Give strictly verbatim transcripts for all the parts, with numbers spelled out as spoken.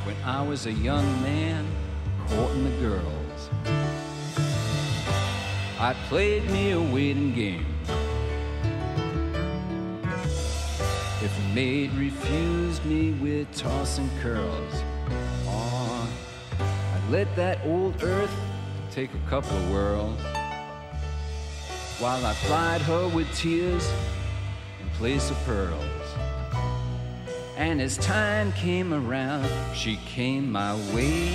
when I was a young man courting the girls. I played me a waiting game. If a maid refused me with tossing curls, oh, I'd let that old earth take a couple of whirls, while I plied her with tears in place of pearls. And as time came around, she came my way.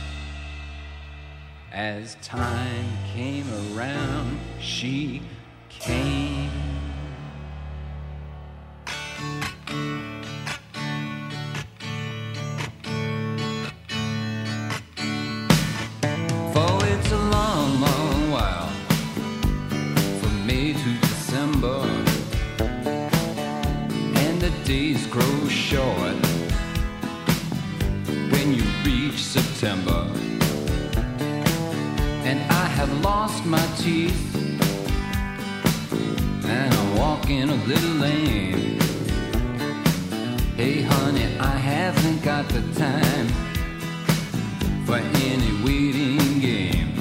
As time came around, she came. For it's a long, long while from May to December, and the days grow short when you reach September. And I have lost my teeth, and I'm walking a little lame. Hey honey, I haven't got the time for any waiting game.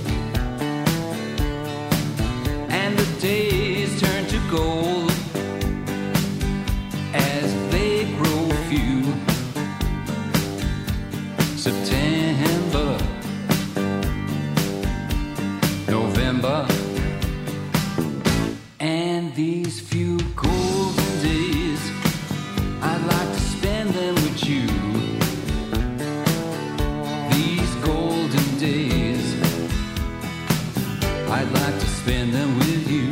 And the days turn to gold as they grow few. September, November, and these few golden days, I'd like to spend them with you. These golden days, I'd like to spend them with you.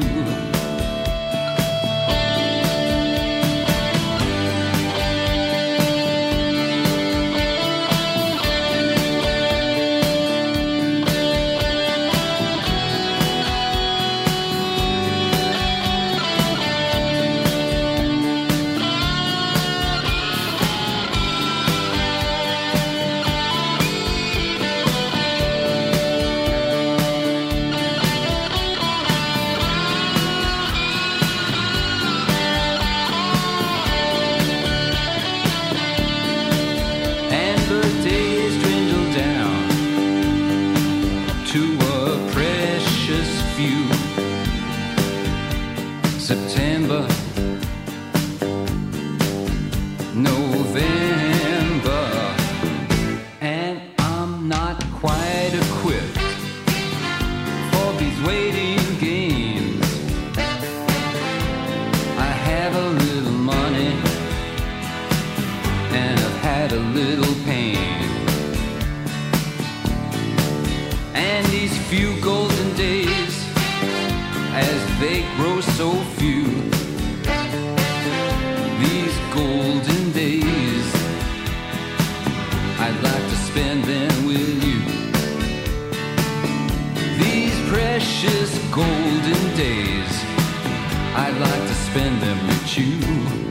September, November, and I'm not quite equipped for these waiting games. I have a little money, and I've had a little pain. And these few golden days, as they grow so few, these golden days, I'd like to spend them with you. These precious golden days, I'd like to spend them with you.